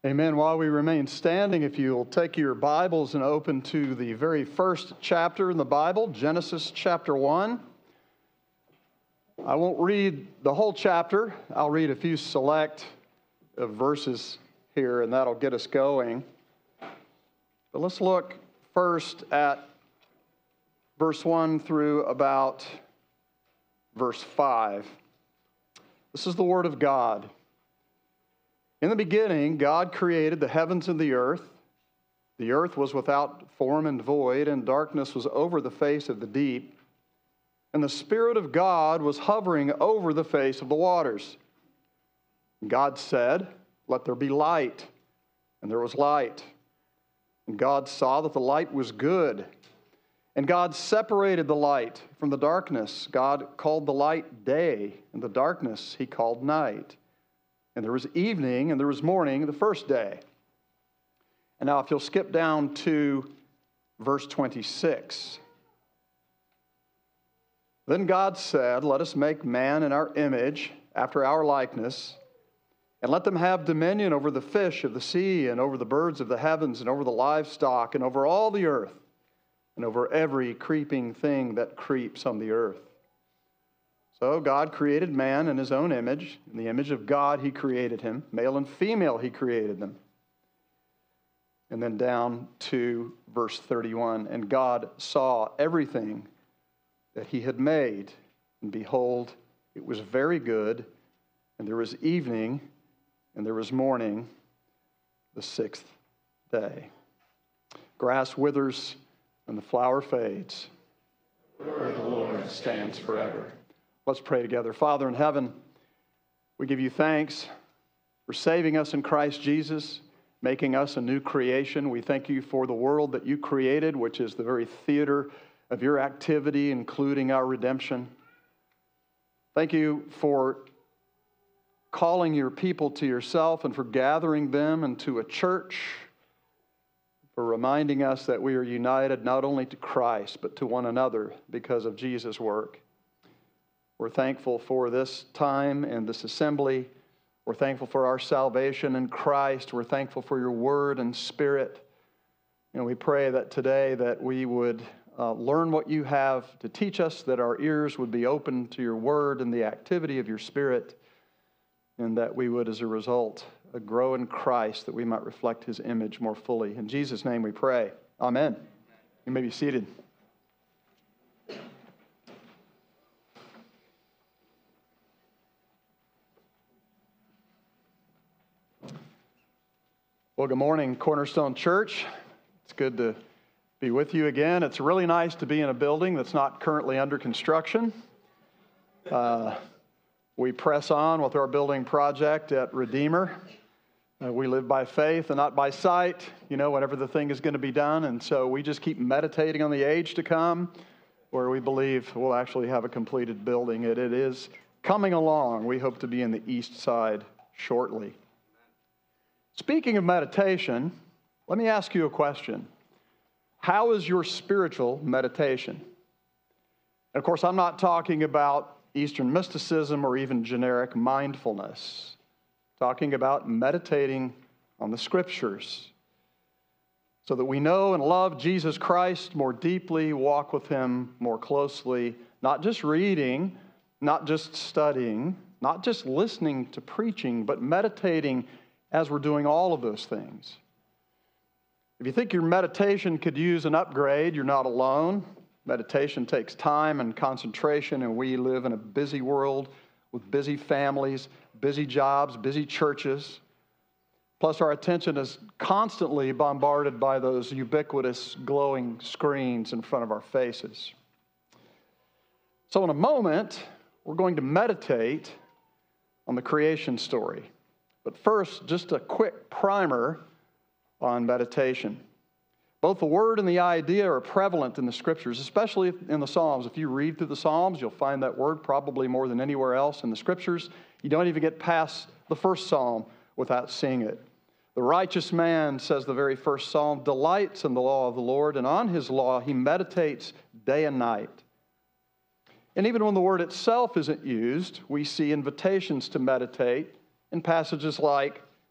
Amen. While we remain standing, if you'll take your Bibles and open to the very first chapter in the Bible, Genesis chapter 1. I won't read the whole chapter. I'll read a few select verses here, and that'll get us going. But let's look first at verse 1 through about verse 5. This is the Word of God. In the beginning, God created the heavens and the earth. The earth was without form and void, and darkness was over the face of the deep. And the Spirit of God was hovering over the face of the waters. God said, "Let there be light." And there was light. And God saw that the light was good. And God separated the light from the darkness. God called the light day, and the darkness He called night. And there was evening, and there was morning the first day. And now if you'll skip down to verse 26. Then God said, "Let us make man in our image, after our likeness, and let them have dominion over the fish of the sea, and over the birds of the heavens, and over the livestock, and over all the earth, and over every creeping thing that creeps on the earth." So God created man in His own image. In the image of God He created him. Male and female He created them. And then down to verse 31. And God saw everything that He had made. And behold, it was very good. And there was evening, and there was morning, the sixth day. Grass withers, and the flower fades. The word of the Lord stands forever. Let's pray together. Father in heaven, we give You thanks for saving us in Christ Jesus, making us a new creation. We thank You for the world that You created, which is the very theater of Your activity, including our redemption. Thank You for calling Your people to Yourself and for gathering them into a church, for reminding us that we are united not only to Christ, but to one another because of Jesus' work. We're thankful for this time and this assembly. We're thankful for our salvation in Christ. We're thankful for Your Word and Spirit. And we pray that today that we would learn what You have to teach us, that our ears would be open to Your Word and the activity of Your Spirit, and that we would, as a result, grow in Christ, that we might reflect His image more fully. In Jesus' name we pray. Amen. You may be seated. Well, good morning, Cornerstone Church. It's good to be with you again. It's really nice to be in a building that's not currently under construction. We press on with our building project at Redeemer. We live by faith and not by sight, whenever the thing is going to be done. And so we just keep meditating on the age to come, where we believe we'll actually have a completed building. It is coming along. We hope to be in the east side shortly. Speaking of meditation, let me ask you a question. How is your spiritual meditation? And of course, I'm not talking about Eastern mysticism or even generic mindfulness. I'm talking about meditating on the Scriptures so that we know and love Jesus Christ more deeply, walk with Him more closely, not just reading, not just studying, not just listening to preaching, but meditating as we're doing all of those things. If you think your meditation could use an upgrade, you're not alone. Meditation takes time and concentration, and we live in a busy world with busy families, busy jobs, busy churches. Plus, our attention is constantly bombarded by those ubiquitous glowing screens in front of our faces. So in a moment, we're going to meditate on the creation story. But first, just a quick primer on meditation. Both the word and the idea are prevalent in the Scriptures, especially in the Psalms. If you read through the Psalms, you'll find that word probably more than anywhere else in the Scriptures. You don't even get past the first Psalm without seeing it. The righteous man, says the very first Psalm, delights in the law of the Lord, and on His law he meditates day and night. And even when the word itself isn't used, we see invitations to meditate in passages like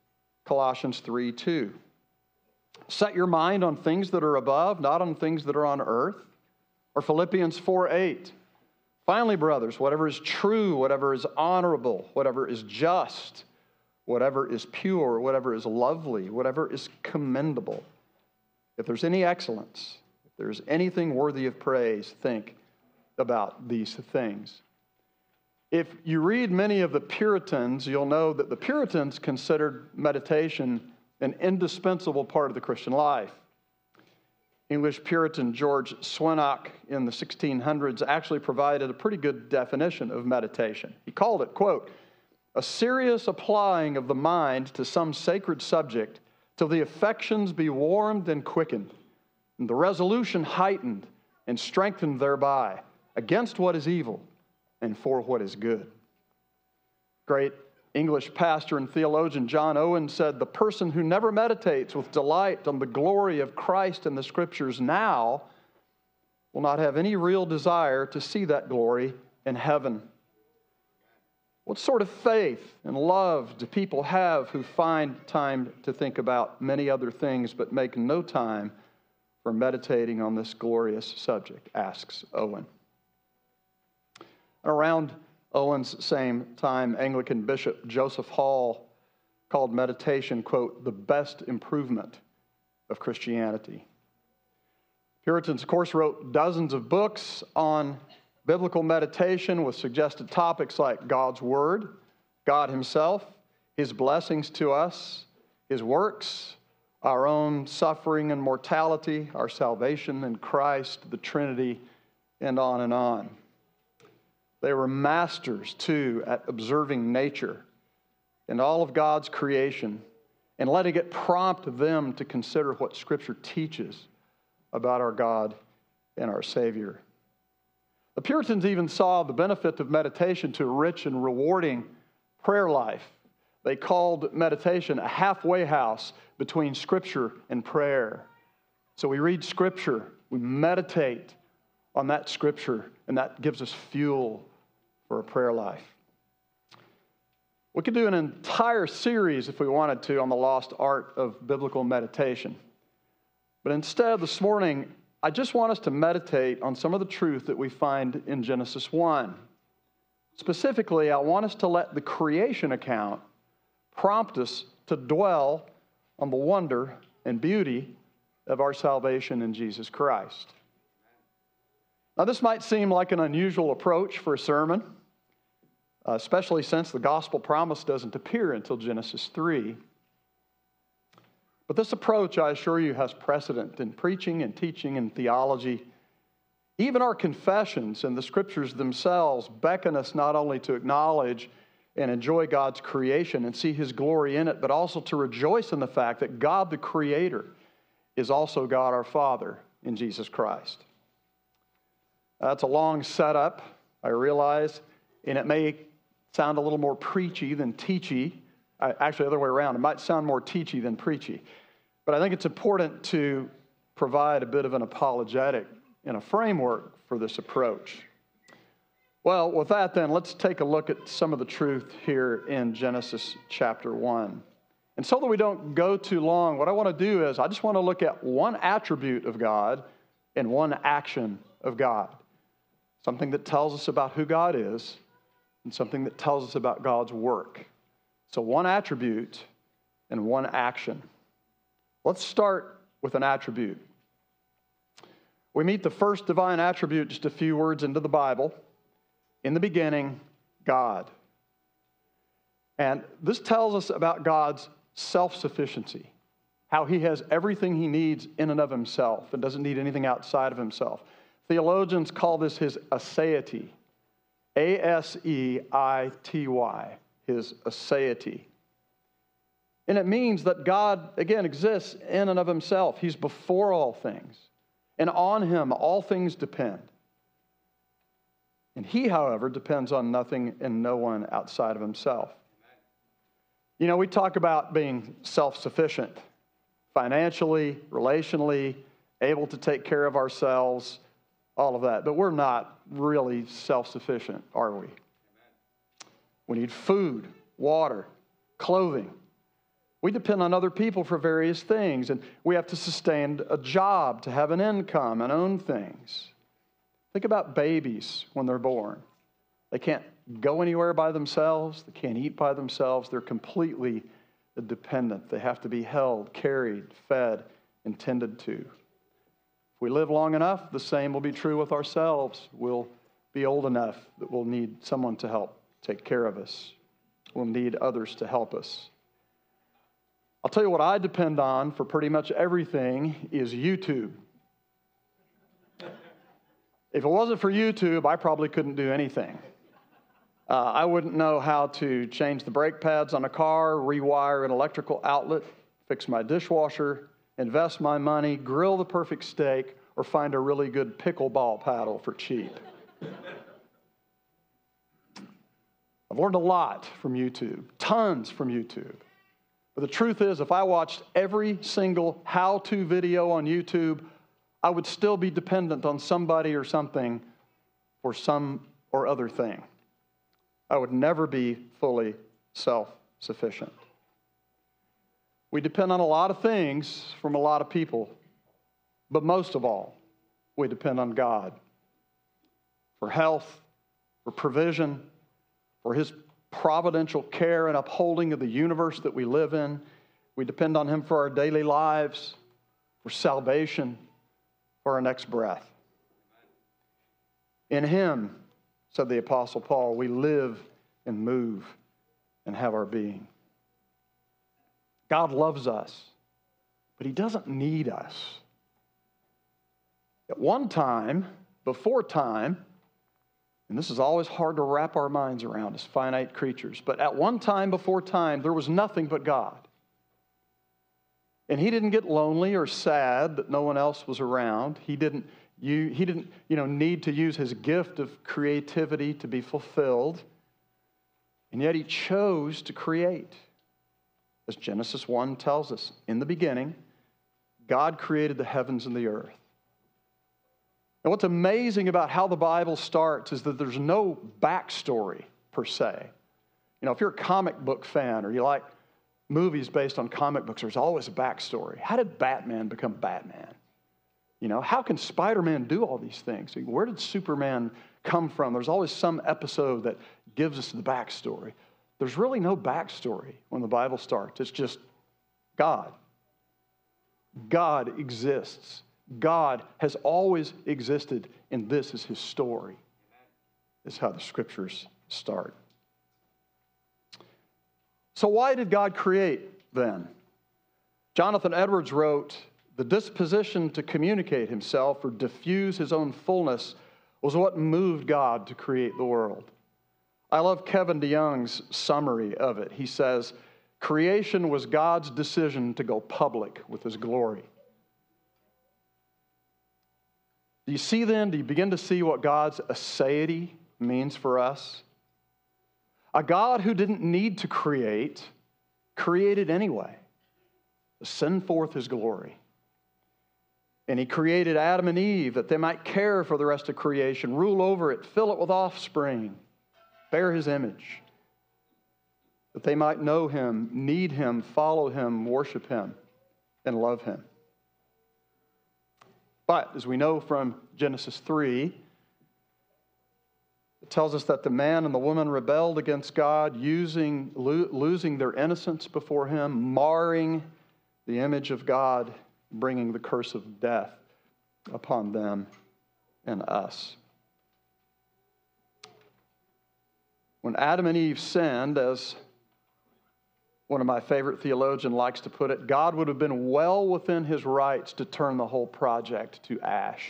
Colossians 3:2. Set your mind on things that are above, not on things that are on earth. Or Philippians 4:8. Finally, brothers, whatever is true, whatever is honorable, whatever is just, whatever is pure, whatever is lovely, whatever is commendable, if there's any excellence, if there's anything worthy of praise, think about these things. If you read many of the Puritans, you'll know that the Puritans considered meditation an indispensable part of the Christian life. English Puritan George Swinnock in the 1600s actually provided a pretty good definition of meditation. He called it, quote, a serious applying of the mind to some sacred subject till the affections be warmed and quickened, and the resolution heightened and strengthened thereby against what is evil and for what is good. Great English pastor and theologian John Owen said, the person who never meditates with delight on the glory of Christ in the Scriptures now will not have any real desire to see that glory in heaven. What sort of faith and love do people have who find time to think about many other things but make no time for meditating on this glorious subject, asks Owen. Around Owen's same time, Anglican Bishop Joseph Hall called meditation, quote, the best improvement of Christianity. Puritans, of course, wrote dozens of books on biblical meditation with suggested topics like God's Word, God Himself, His blessings to us, His works, our own suffering and mortality, our salvation in Christ, the Trinity, and on and on. They were masters, too, at observing nature and all of God's creation and letting it prompt them to consider what Scripture teaches about our God and our Savior. The Puritans even saw the benefit of meditation to a rich and rewarding prayer life. They called meditation a halfway house between Scripture and prayer. So we read Scripture, we meditate on that Scripture, and that gives us fuel for a prayer life. We could do an entire series, if we wanted to, on the lost art of biblical meditation. But instead, this morning, I just want us to meditate on some of the truth that we find in Genesis 1. Specifically, I want us to let the creation account prompt us to dwell on the wonder and beauty of our salvation in Jesus Christ. Now, this might seem like an unusual approach for a sermon, especially since the gospel promise doesn't appear until Genesis 3. But this approach, I assure you, has precedent in preaching and teaching and theology. Even our confessions and the Scriptures themselves beckon us not only to acknowledge and enjoy God's creation and see His glory in it, but also to rejoice in the fact that God the Creator is also God our Father in Jesus Christ. That's a long setup, I realize, and it may sound a little more preachy than teachy. Actually, the other way around. It might sound more teachy than preachy. But I think it's important to provide a bit of an apologetic and a framework for this approach. Well, with that then, let's take a look at some of the truth here in Genesis chapter 1. And so that we don't go too long, what I want to do is I just want to look at one attribute of God and one action of God. Something that tells us about who God is and something that tells us about God's work. So one attribute and one action. Let's start with an attribute. We meet the first divine attribute just a few words into the Bible. In the beginning, God. And this tells us about God's self-sufficiency, how He has everything He needs in and of Himself and doesn't need anything outside of Himself. Theologians call this His aseity, A-S-E-I-T-Y, His aseity. And it means that God, again, exists in and of Himself. He's before all things, and on Him all things depend. And He, however, depends on nothing and no one outside of Himself. You know, we talk about being self-sufficient, financially, relationally, able to take care of ourselves, all of that. But we're not really self-sufficient, are we? We need food, water, clothing. We depend on other people for various things, and we have to sustain a job to have an income and own things. Think about babies when they're born. They can't go anywhere by themselves. They can't eat by themselves. They're completely dependent. They have to be held, carried, fed, and tended to. If we live long enough, the same will be true with ourselves. We'll be old enough that we'll need someone to help take care of us. We'll need others to help us. I'll tell you what I depend on for pretty much everything is YouTube. If it wasn't for YouTube, I probably couldn't do anything. I wouldn't know how to change the brake pads on a car, rewire an electrical outlet, fix my dishwasher, invest my money, grill the perfect steak, or find a really good pickleball paddle for cheap. I've learned a lot from YouTube, tons from YouTube. But the truth is, if I watched every single how-to video on YouTube, I would still be dependent on somebody or something for some or other thing. I would never be fully self-sufficient. We depend on a lot of things from a lot of people, but most of all, we depend on God for health, for provision, for His providential care and upholding of the universe that we live in. We depend on Him for our daily lives, for salvation, for our next breath. In Him, said the Apostle Paul, we live and move and have our being. God loves us, but He doesn't need us. At one time, before time, and this is always hard to wrap our minds around as finite creatures, but at one time before time, there was nothing but God. And He didn't get lonely or sad that no one else was around. He didn't need to use His gift of creativity to be fulfilled. And yet He chose to create. As Genesis 1 tells us, in the beginning, God created the heavens and the earth. And what's amazing about how the Bible starts is that there's no backstory per se. You know, if you're a comic book fan or you like movies based on comic books, there's always a backstory. How did Batman become Batman? You know, how can Spider-Man do all these things? Where did Superman come from? There's always some episode that gives us the backstory. There's really no backstory when the Bible starts. It's just God. God exists. God has always existed, and this is His story. This is how the Scriptures start. So why did God create then? Jonathan Edwards wrote, "The disposition to communicate Himself or diffuse His own fullness was what moved God to create the world." I love Kevin DeYoung's summary of it. He says, "Creation was God's decision to go public with His glory." Do you see then, do you begin to see what God's aseity means for us? A God who didn't need to create, created anyway, to send forth His glory. And He created Adam and Eve that they might care for the rest of creation, rule over it, fill it with offspring, bear His image, that they might know Him, need Him, follow Him, worship Him, and love Him. But as we know from Genesis 3, it tells us that the man and the woman rebelled against God, losing their innocence before Him, marring the image of God, bringing the curse of death upon them and us. When Adam and Eve sinned, as one of my favorite theologians likes to put it, God would have been well within His rights to turn the whole project to ash.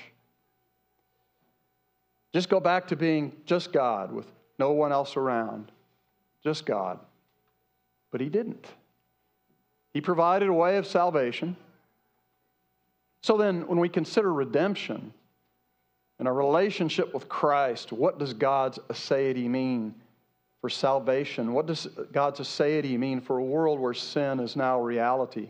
Just go back to being just God with no one else around. Just God. But He didn't. He provided a way of salvation. So then, when we consider redemption and a relationship with Christ, what does God's aseity mean for salvation? What does God's aseity mean for a world where sin is now reality?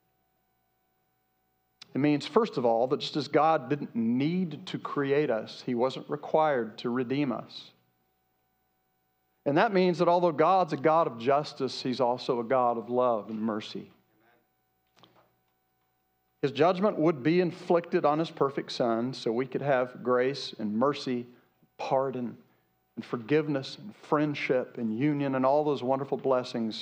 It means, first of all, that just as God didn't need to create us, He wasn't required to redeem us. And that means that although God's a God of justice, He's also a God of love and mercy. His judgment would be inflicted on His perfect Son so we could have grace and mercy, pardon and forgiveness and friendship and union and all those wonderful blessings.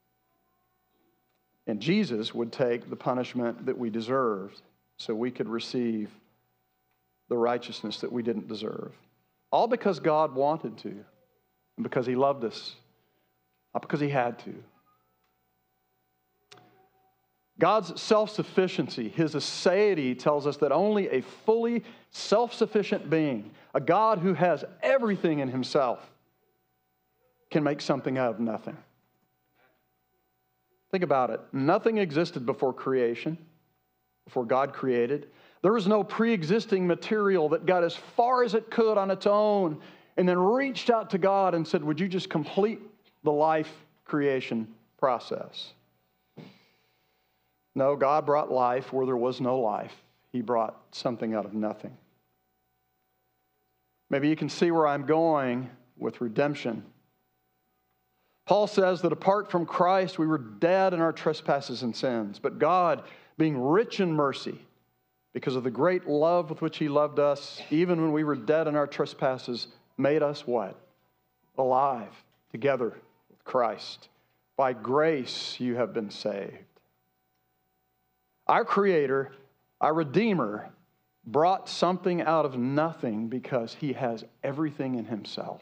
And Jesus would take the punishment that we deserved so we could receive the righteousness that we didn't deserve. All because God wanted to and because He loved us, not because He had to. God's self-sufficiency, His aseity, tells us that only a fully self-sufficient being, a God who has everything in Himself, can make something out of nothing. Think about it. Nothing existed before creation, before God created. There was no pre-existing material that got as far as it could on its own and then reached out to God and said, would you just complete the life creation process? No, God brought life where there was no life. He brought something out of nothing. Maybe you can see where I'm going with redemption. Paul says that apart from Christ, we were dead in our trespasses and sins. But God, being rich in mercy, because of the great love with which He loved us, even when we were dead in our trespasses, made us what? Alive together with Christ. By grace you have been saved. Our Creator, our Redeemer, brought something out of nothing because He has everything in Himself.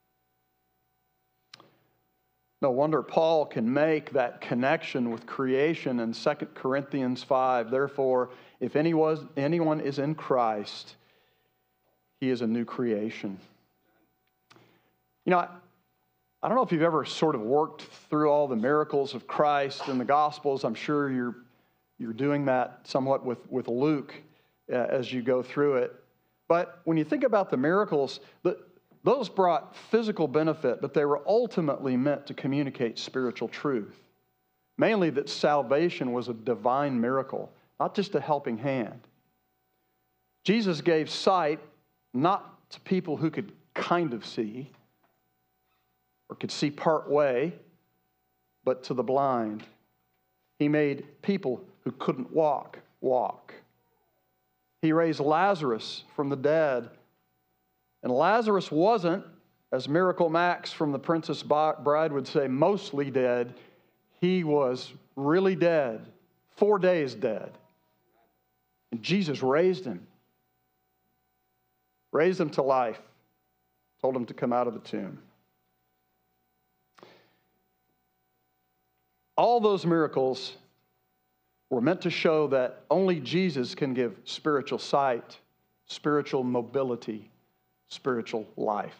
No wonder Paul can make that connection with creation in 2 Corinthians 5. Therefore, if anyone is in Christ, he is a new creation. You know, I don't know if you've ever sort of worked through all the miracles of Christ in the Gospels. I'm sure you're doing that somewhat with Luke as you go through it. But when you think about the miracles, those brought physical benefit, but they were ultimately meant to communicate spiritual truth. Mainly that salvation was a divine miracle, not just a helping hand. Jesus gave sight not to people who could kind of see or could see part way, but to the blind. He made people who couldn't walk. He raised Lazarus from the dead. And Lazarus wasn't, as Miracle Max from The Princess Bride would say, mostly dead. He was really dead, 4 days dead. And Jesus raised him to life, told him to come out of the tomb. All those miracles were meant to show that only Jesus can give spiritual sight, spiritual mobility, spiritual life.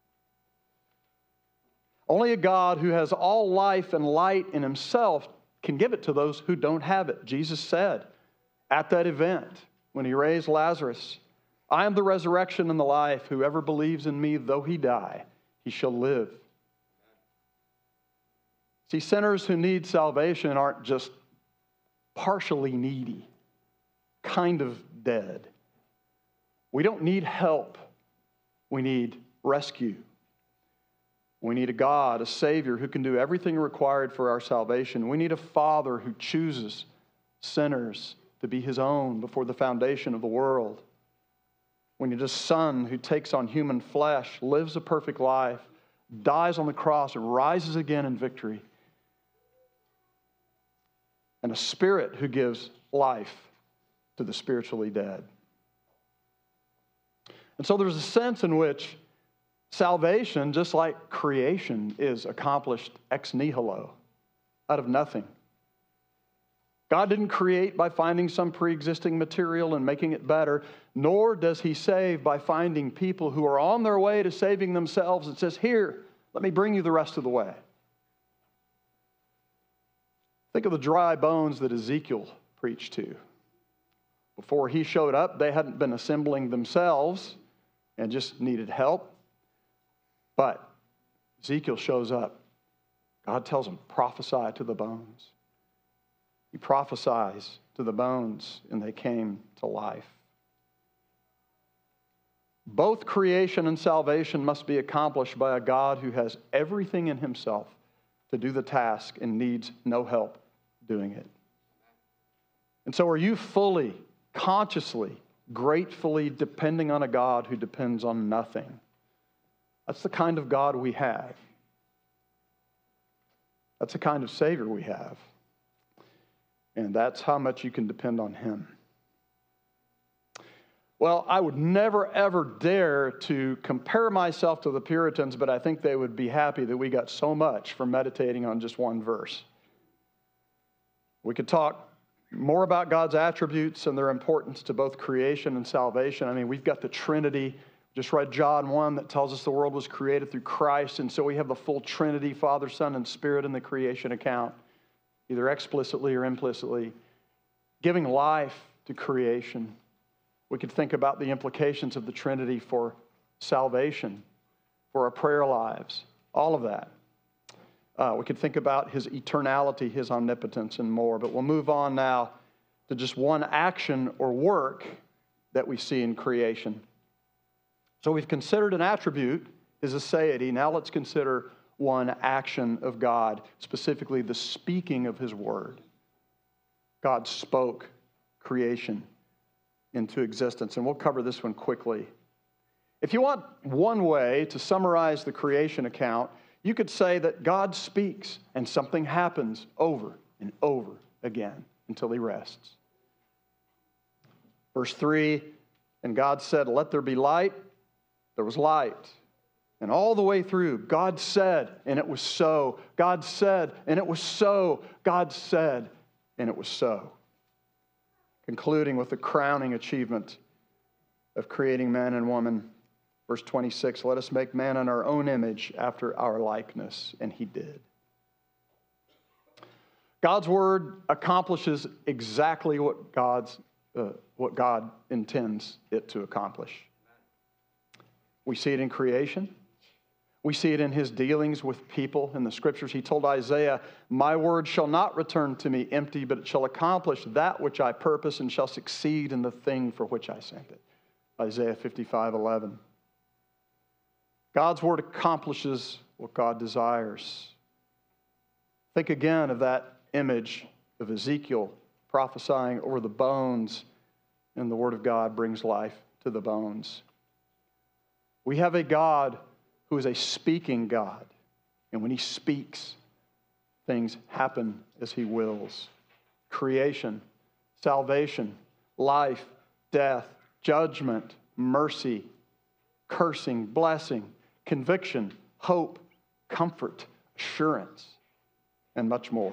Only a God who has all life and light in Himself can give it to those who don't have it. Jesus said at that event when He raised Lazarus, I am the resurrection and the life. Whoever believes in me, though he die, he shall live. See, sinners who need salvation aren't just partially needy, kind of dead. We don't need help. We need rescue. We need a God, a Savior who can do everything required for our salvation. We need a Father who chooses sinners to be His own before the foundation of the world. We need a Son who takes on human flesh, lives a perfect life, dies on the cross, and rises again in victory. And a Spirit who gives life to the spiritually dead. And so there's a sense in which salvation, just like creation, is accomplished ex nihilo, out of nothing. God didn't create by finding some pre-existing material and making it better, nor does He save by finding people who are on their way to saving themselves and says, here, let me bring you the rest of the way. Think of the dry bones that Ezekiel preached to. Before he showed up, they hadn't been assembling themselves and just needed help. But Ezekiel shows up. God tells him, prophesy to the bones. He prophesies to the bones, and they came to life. Both creation and salvation must be accomplished by a God who has everything in himself to do the task and needs no help doing it. And so are you fully, consciously, gratefully depending on a God who depends on nothing? That's the kind of God we have. That's the kind of Savior we have. And that's how much you can depend on him. Well, I would never, ever dare to compare myself to the Puritans, but I think they would be happy that we got so much from meditating on just one verse. We could talk more about God's attributes and their importance to both creation and salvation. I mean, we've got the Trinity. Just read John 1 that tells us the world was created through Christ, and so we have the full Trinity, Father, Son, and Spirit in the creation account, either explicitly or implicitly, giving life to creation. We could think about the implications of the Trinity for salvation, for our prayer lives, all of that. We could think about his eternality, his omnipotence, and more. But we'll move on now to just one action or work that we see in creation. So we've considered an attribute, his aseity. Now let's consider one action of God, specifically the speaking of his word. God spoke creation into existence. And we'll cover this one quickly. If you want one way to summarize the creation account, you could say that God speaks and something happens over and over again until he rests. Verse 3, and God said, "Let there be light." There was light. And all the way through, God said, and it was so. God said, and it was so. God said, and it was so. Concluding with the crowning achievement of creating man and woman. Verse 26, let us make man in our own image after our likeness. And he did. God's word accomplishes exactly what God intends it to accomplish. We see it in creation. We see it in his dealings with people in the scriptures. He told Isaiah, "My word shall not return to me empty, but it shall accomplish that which I purpose and shall succeed in the thing for which I sent it." Isaiah 55:11. God's word accomplishes what God desires. Think again of that image of Ezekiel prophesying over the bones, and the word of God brings life to the bones. We have a God who is a speaking God. And when he speaks, things happen as he wills. Creation, salvation, life, death, judgment, mercy, cursing, blessing, conviction, hope, comfort, assurance, and much more.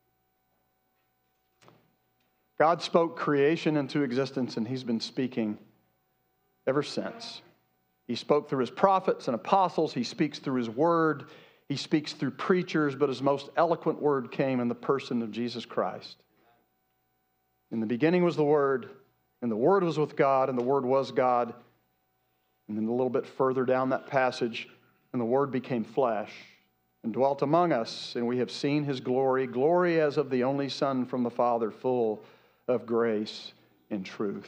God spoke creation into existence, and he's been speaking ever since. He spoke through his prophets and apostles. He speaks through his word. He speaks through preachers, but his most eloquent word came in the person of Jesus Christ. In the beginning was the Word, and the Word was with God, and the Word was God. And then a little bit further down that passage, and the Word became flesh and dwelt among us, and we have seen his glory, glory as of the only Son from the Father, full of grace and truth.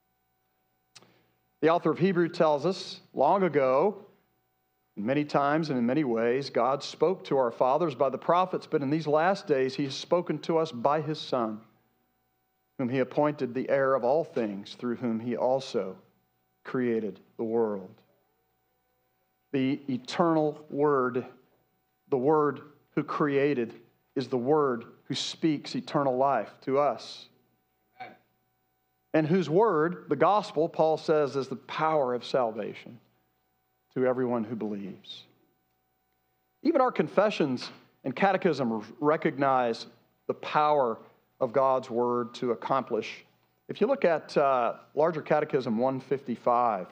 The author of Hebrews tells us, long ago, many times and in many ways, God spoke to our fathers by the prophets, but in these last days, he has spoken to us by his Son, whom he appointed the heir of all things, through whom he also created the world. The eternal Word, the Word who created, is the Word who speaks eternal life to us. And whose word, the gospel, Paul says, is the power of salvation to everyone who believes. Even our confessions and catechism recognize the power of God's word to accomplish. If you look at Larger Catechism 155,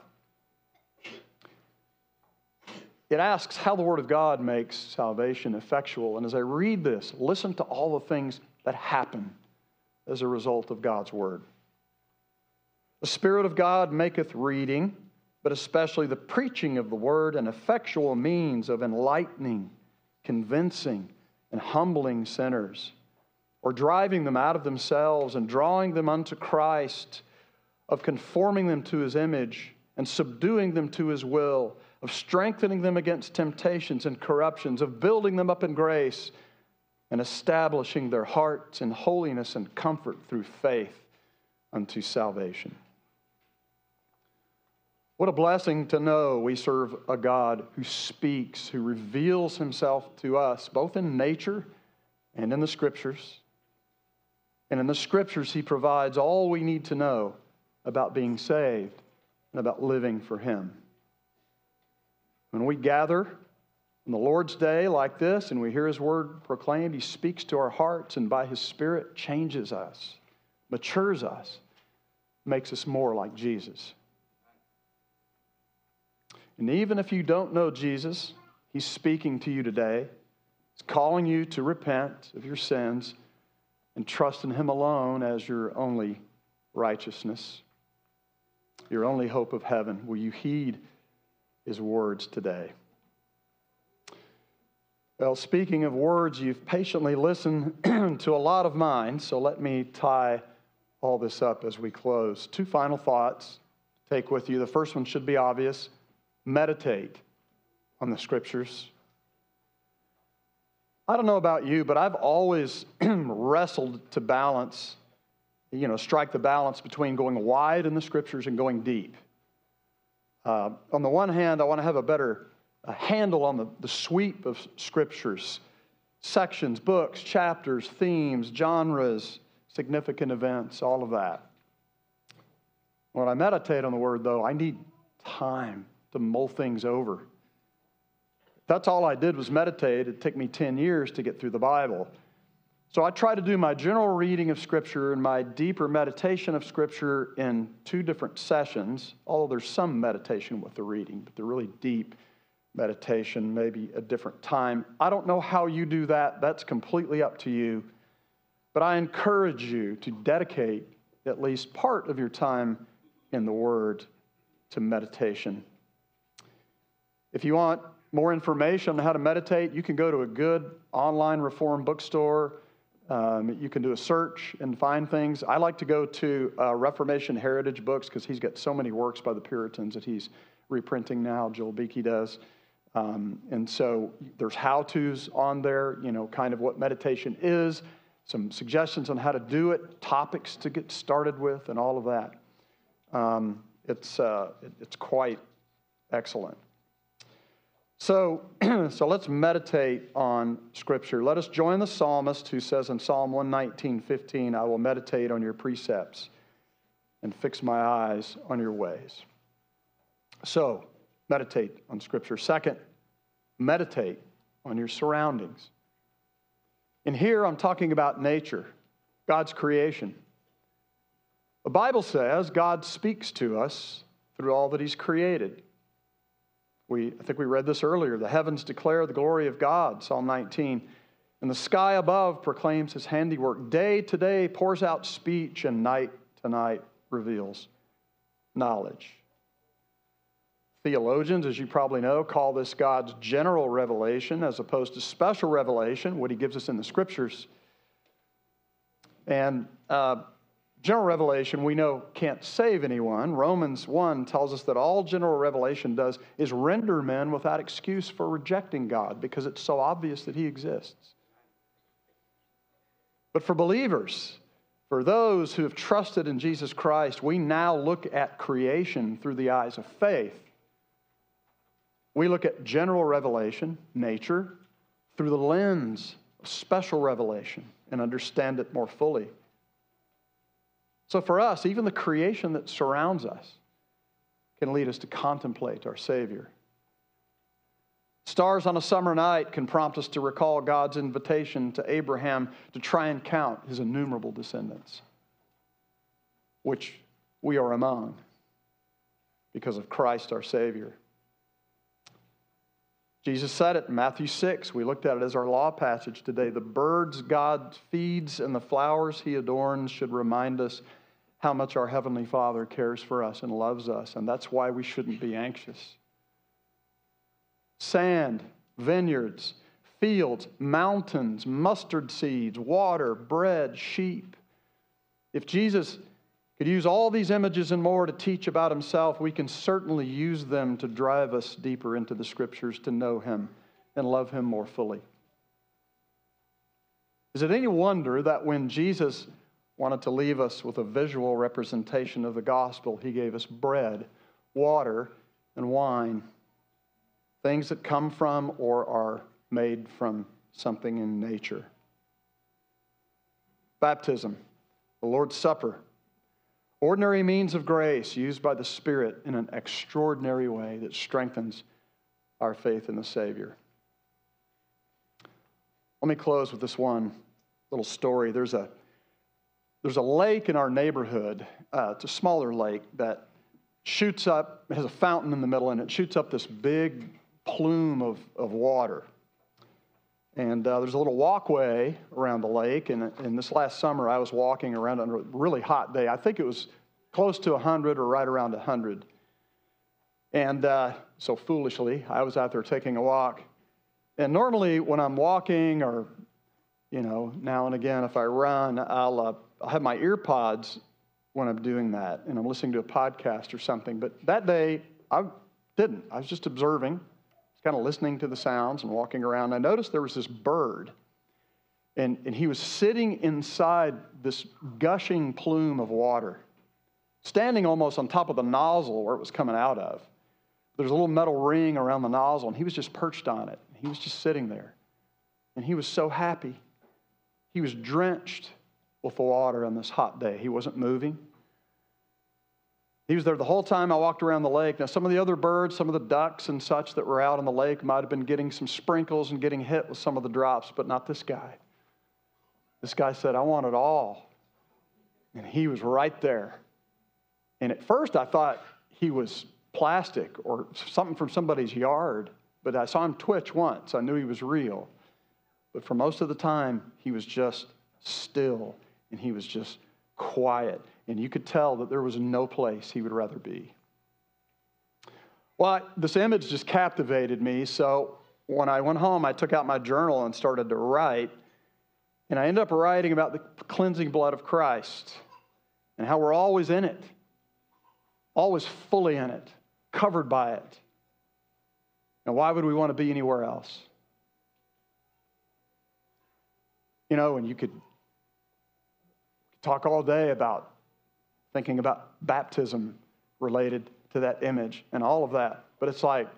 it asks how the word of God makes salvation effectual. And as I read this, listen to all the things that happen as a result of God's word. The Spirit of God maketh reading, but especially the preaching of the word, an effectual means of enlightening, convincing, and humbling sinners, or driving them out of themselves and drawing them unto Christ, of conforming them to his image, and subduing them to his will, of strengthening them against temptations and corruptions, of building them up in grace, and establishing their hearts in holiness and comfort through faith unto salvation. What a blessing to know we serve a God who speaks, who reveals himself to us, both in nature and in the Scriptures. And in the Scriptures, he provides all we need to know about being saved and about living for him. When we gather on the Lord's Day like this and we hear his word proclaimed, he speaks to our hearts and by his Spirit changes us, matures us, makes us more like Jesus. And even if you don't know Jesus, he's speaking to you today. He's calling you to repent of your sins and trust in him alone as your only righteousness, your only hope of heaven. Will you heed his words today? Well, speaking of words, you've patiently listened to a lot of mine, so let me tie all this up as we close. Two final thoughts to take with you. The first one should be obvious. Meditate on the Scriptures. I don't know about you, but I've always wrestled to balance, strike the balance between going wide in the Scriptures and going deep. On the one hand, I want to have a better handle on the sweep of Scriptures, sections, books, chapters, themes, genres, significant events, all of that. When I meditate on the Word, though, I need time to mull things over. If that's all I did was meditate, it'd take me 10 years to get through the Bible. So I try to do my general reading of Scripture and my deeper meditation of Scripture in two different sessions, although there's some meditation with the reading, but the really deep meditation, maybe a different time. I don't know how you do that. That's completely up to you. But I encourage you to dedicate at least part of your time in the Word to meditation. If you want more information on how to meditate, you can go to a good online Reformed bookstore. You can do a search and find things. I like to go to Reformation Heritage Books because he's got so many works by the Puritans that he's reprinting now. Joel Beakey does. And so there's how-tos on there, kind of what meditation is, some suggestions on how to do it, topics to get started with, and all of that. It's quite excellent. So let's meditate on Scripture. Let us join the psalmist who says in Psalm 119:15, I will meditate on your precepts and fix my eyes on your ways. So, meditate on Scripture. Second, meditate on your surroundings. And here I'm talking about nature, God's creation. The Bible says God speaks to us through all that he's created. I think we read this earlier. The heavens declare the glory of God, Psalm 19. And the sky above proclaims his handiwork. Day to day pours out speech, and night to night reveals knowledge. Theologians, as you probably know, call this God's general revelation as opposed to special revelation, what he gives us in the Scriptures. And general revelation, we know, can't save anyone. Romans 1 tells us that all general revelation does is render men without excuse for rejecting God because it's so obvious that he exists. But for believers, for those who have trusted in Jesus Christ, we now look at creation through the eyes of faith. We look at general revelation, nature, through the lens of special revelation and understand it more fully. So for us, even the creation that surrounds us can lead us to contemplate our Savior. Stars on a summer night can prompt us to recall God's invitation to Abraham to try and count his innumerable descendants, which we are among because of Christ our Savior. Jesus said it in Matthew 6. We looked at it as our law passage today. The birds God feeds and the flowers he adorns should remind us how much our Heavenly Father cares for us and loves us, and that's why we shouldn't be anxious. Sand, vineyards, fields, mountains, mustard seeds, water, bread, sheep. If Jesus could use all these images and more to teach about himself, we can certainly use them to drive us deeper into the Scriptures to know him and love him more fully. Is it any wonder that when Jesus wanted to leave us with a visual representation of the gospel, he gave us bread, water, and wine, things that come from or are made from something in nature? Baptism, the Lord's Supper, ordinary means of grace used by the Spirit in an extraordinary way that strengthens our faith in the Savior. Let me close with this one little story. There's a lake in our neighborhood. It's a smaller lake that shoots up. It has a fountain in the middle, and it shoots up this big plume of water. And there's a little walkway around the lake. And this last summer, I was walking around on a really hot day. I think it was close to 100 or right around 100. And so foolishly, I was out there taking a walk. And normally when I'm walking or, now and again, if I run, I'll have my ear pods when I'm doing that. And I'm listening to a podcast or something. But that day, I didn't. I was just observing. Kind of listening to the sounds and walking around. I noticed there was this bird, and he was sitting inside this gushing plume of water, standing almost on top of the nozzle where it was coming out of. There's a little metal ring around the nozzle, and he was just perched on it. He was just sitting there, and he was so happy. He was drenched with the water on this hot day. He wasn't moving. He was there the whole time I walked around the lake. Now, some of the other birds, some of the ducks and such that were out on the lake might have been getting some sprinkles and getting hit with some of the drops, but not this guy. This guy said, I want it all. And he was right there. And at first I thought he was plastic or something from somebody's yard, but I saw him twitch once. I knew he was real. But for most of the time, he was just still and he was just quiet. And you could tell that there was no place he would rather be. Well, this image just captivated me. So when I went home, I took out my journal and started to write. And I ended up writing about the cleansing blood of Christ and how we're always in it, always fully in it, covered by it. And why would we want to be anywhere else? And you could talk all day about thinking about baptism related to that image and all of that. But it's like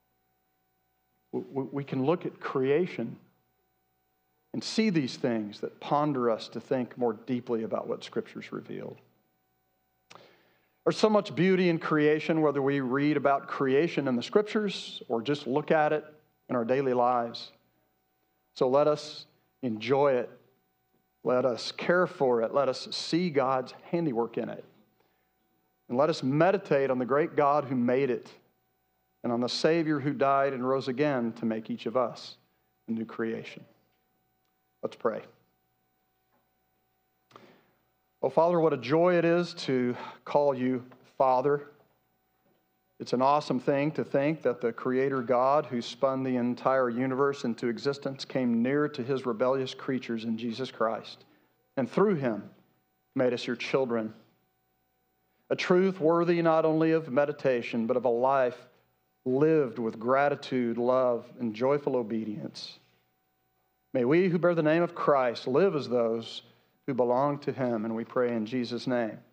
we can look at creation and see these things that ponder us to think more deeply about what Scripture's revealed. There's so much beauty in creation, whether we read about creation in the Scriptures or just look at it in our daily lives. So let us enjoy it. Let us care for it. Let us see God's handiwork in it. And let us meditate on the great God who made it and on the Savior who died and rose again to make each of us a new creation. Let's pray. Oh, Father, what a joy it is to call you Father. It's an awesome thing to think that the Creator God who spun the entire universe into existence came near to his rebellious creatures in Jesus Christ, and through him made us your children. A truth worthy not only of meditation, but of a life lived with gratitude, love, and joyful obedience. May we who bear the name of Christ live as those who belong to him, and we pray in Jesus' name.